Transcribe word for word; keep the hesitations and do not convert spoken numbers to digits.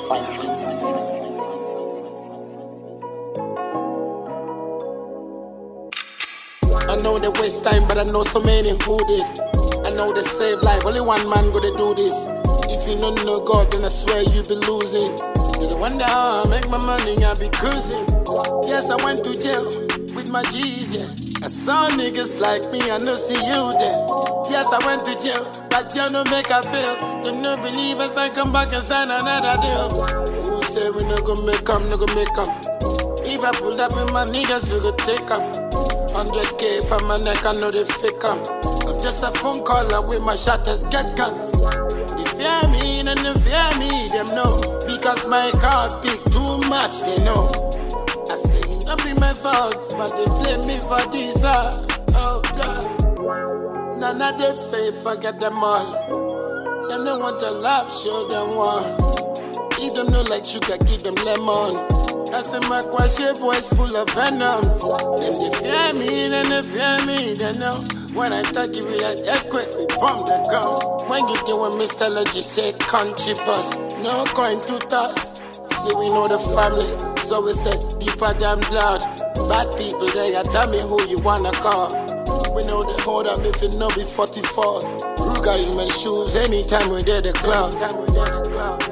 I know they waste time, but I know so many who did. I know they save life, only one man gonna do this. If you don't know God, then I swear you be losing. You don't wonder how I make my money, I be cruising. Yes, I went to jail with my G's, yeah. I saw niggas like me, I no see you there. Yes, I went to jail, but jail no make I feel. Them no believe us, I come back and sign another deal. Who say we no go make come, no go make come. If I pull up with my niggas, we go take them. one hundred K from my neck, I know they fake them. I'm just a phone caller with my shutters, get guns. They fear me, and they fear me, them know. Because my card big too much, they know. I say, not be my fault, but they blame me for this, uh, oh God. None of them say forget them all. Them don't want to laugh, show them one. If them no like sugar, give them lemon. I say my question boys full of venoms. Them they fear me, then they fear me, they know. When I talk you with that earthquake, we bomb the gun. When you do when Mister Logi say country bus, no coin to toss. See we know the family, so we say deeper than blood. Bad people there, you tell me who you wanna call. We know they hold them if you know be forty-fours. Ruga in my shoes anytime we did the club.